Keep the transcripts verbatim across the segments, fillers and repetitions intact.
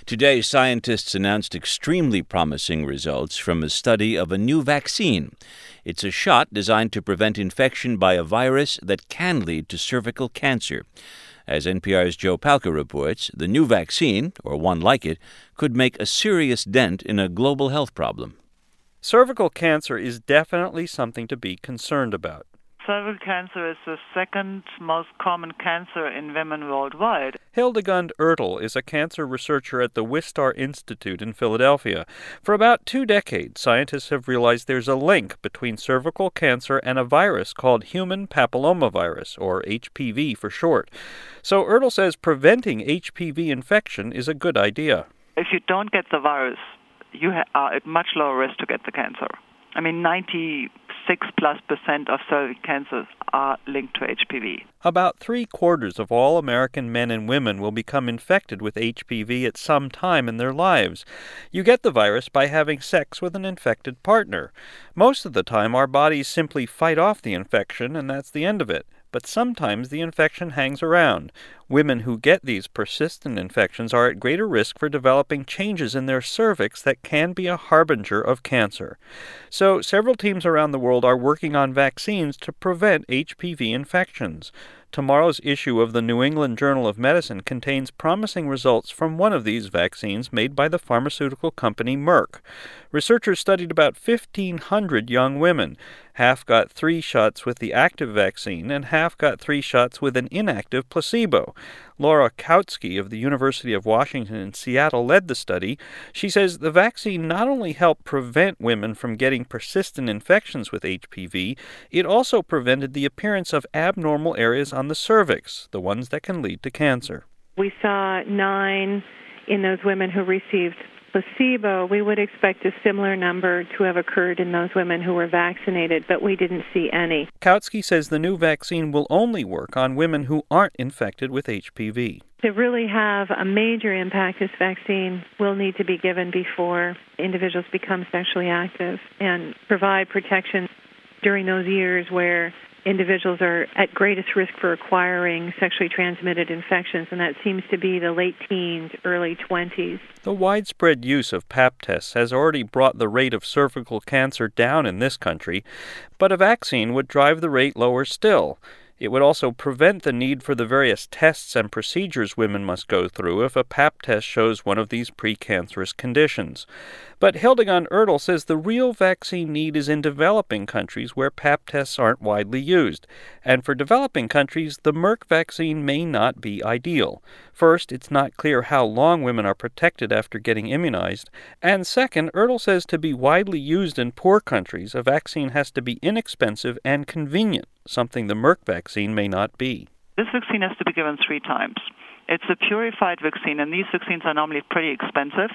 Today, scientists announced extremely promising results from a study of a new vaccine. It's a shot designed to prevent infection by a virus that can lead to cervical cancer. As N P R's Joe Palca reports, the new vaccine, or one like it, could make a serious dent in a global health problem. Cervical cancer is definitely something to be concerned about. Cervical cancer is the second most common cancer in women worldwide. Hildegund Ertl is a cancer researcher at the Wistar Institute in Philadelphia. For about two decades, scientists have realized there's a link between cervical cancer and a virus called human papillomavirus, or H P V for short. So Ertl says preventing H P V infection is a good idea. If you don't get the virus, you are at much lower risk to get the cancer. I mean, ninety-six plus percent of cervical cancers are linked to H P V. About three quarters of all American men and women will become infected with H P V at some time in their lives. You get the virus by having sex with an infected partner. Most of the time, our bodies simply fight off the infection, and that's the end of it. But sometimes the infection hangs around. Women who get these persistent infections are at greater risk for developing changes in their cervix that can be a harbinger of cancer. So several teams around the world are working on vaccines to prevent H P V infections. Tomorrow's issue of the New England Journal of Medicine contains promising results from one of these vaccines made by the pharmaceutical company Merck. Researchers studied about fifteen hundred young women. Half got three shots with the active vaccine and half got three shots with an inactive placebo. Laura Kautsky of the University of Washington in Seattle led the study. She says the vaccine not only helped prevent women from getting persistent infections with H P V, it also prevented the appearance of abnormal areas on the cervix, the ones that can lead to cancer. We saw nine in those women who received placebo. We would expect a similar number to have occurred in those women who were vaccinated, but we didn't see any. Kautsky says the new vaccine will only work on women who aren't infected with H P V. To really have a major impact, this vaccine will need to be given before individuals become sexually active and provide protection during those years where individuals are at greatest risk for acquiring sexually transmitted infections, and that seems to be the late teens, early twenties. The widespread use of pap tests has already brought the rate of cervical cancer down in this country, but a vaccine would drive the rate lower still. It would also prevent the need for the various tests and procedures women must go through if a pap test shows one of these precancerous conditions. But Hildegund Ertl says the real vaccine need is in developing countries where pap tests aren't widely used. And for developing countries, the Merck vaccine may not be ideal. First, it's not clear how long women are protected after getting immunized. And second, Ertl says to be widely used in poor countries, a vaccine has to be inexpensive and convenient, something the Merck vaccine may not be. This vaccine has to be given three times. It's a purified vaccine, and these vaccines are normally pretty expensive.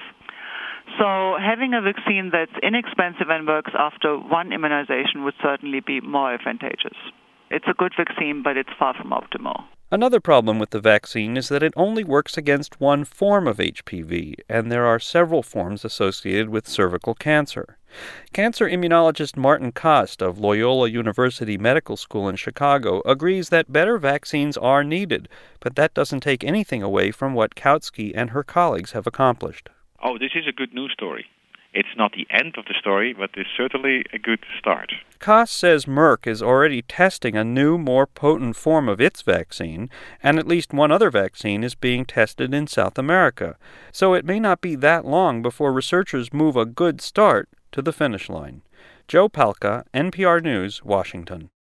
So having a vaccine that's inexpensive and works after one immunization would certainly be more advantageous. It's a good vaccine, but it's far from optimal. Another problem with the vaccine is that it only works against one form of H P V, and there are several forms associated with cervical cancer. Cancer immunologist Martin Kost of Loyola University Medical School in Chicago agrees that better vaccines are needed, but that doesn't take anything away from what Kautsky and her colleagues have accomplished. Oh, this is a good news story. It's not the end of the story, but it's certainly a good start. Kost says Merck is already testing a new, more potent form of its vaccine, and at least one other vaccine is being tested in South America. So it may not be that long before researchers move a good start to the finish line. Joe Palca, N P R News, Washington.